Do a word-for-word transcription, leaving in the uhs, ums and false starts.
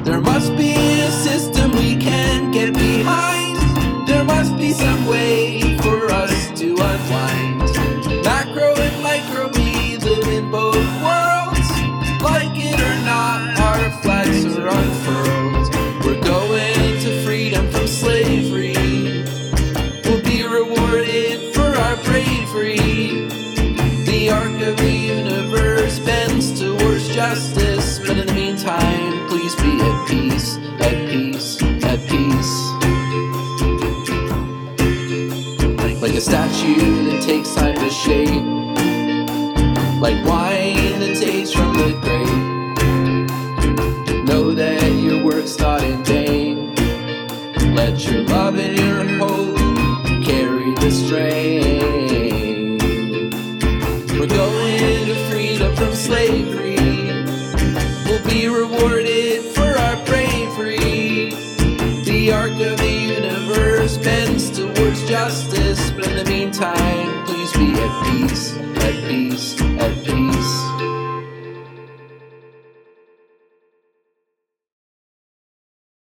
There must be a system we can get behind. There must be some way for us to unwind. Macro and micro, we live in both worlds. Like it or not, our flags are unfurled. We're going to freedom from slavery. We'll be rewarded for our bravery. The arc of the universe bends towards justice, but in the meantime, please be at peace, at peace, at peace. Like a statue that takes time to shape, like wine that tastes from the grape. Know that your work's not in vain. Let your love and your hope carry the strain. We're going to freedom from slavery. We'll be rewarded for our bravery. The arc of the universe bends towards justice, but in the meantime, please be at peace, at peace, at peace.